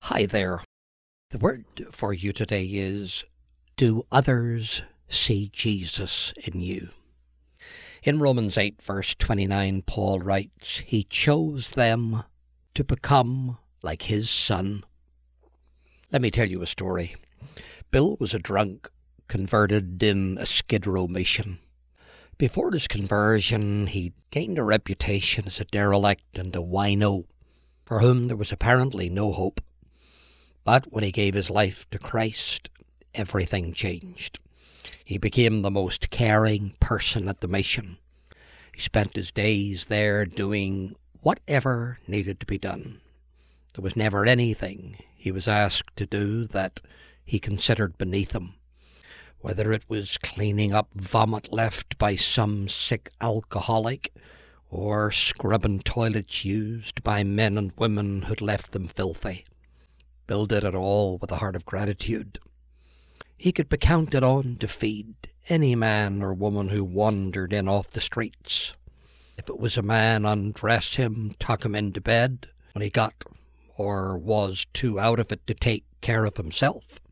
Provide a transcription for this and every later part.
Hi there. The word for you today is, do others see Jesus in you? In Romans 8, verse 29, Paul writes, He chose them to become like His Son. Let me tell you a story. Bill was a drunk, converted in a Skid Row mission. Before his conversion, he gained a reputation as a derelict and a wino, for whom there was apparently no hope. But when he gave his life to Christ, everything changed. He became the most caring person at the mission. He spent his days there doing whatever needed to be done. There was never anything he was asked to do that he considered beneath him, whether it was cleaning up vomit left by some sick alcoholic or scrubbing toilets used by men and women who'd left them filthy. Bill did it all with a heart of gratitude. He could be counted on to feed any man or woman who wandered in off the streets. If it was a man, undress him, tuck him into bed when he got or was too out of it to take care of himself.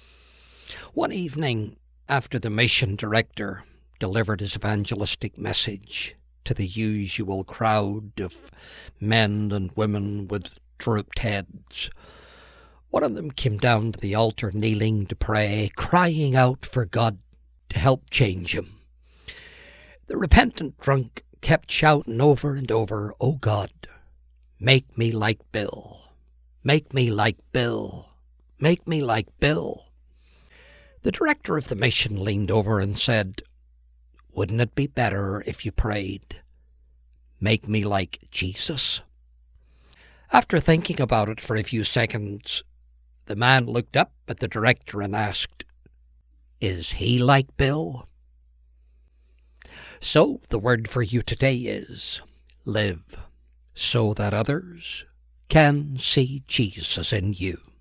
One evening, after the mission director delivered his evangelistic message to the usual crowd of men and women with drooped heads, one of them came down to the altar kneeling to pray, crying out for God to help change him. The repentant drunk kept shouting over and over, "Oh God, make me like Bill. Make me like Bill. Make me like Bill." The director of the mission leaned over and said, "Wouldn't it be better if you prayed, 'Make me like Jesus'?" After thinking about it for a few seconds, the man looked up at the director and asked, "Is he like Bill?" So the word for you today is, live so that others can see Jesus in you.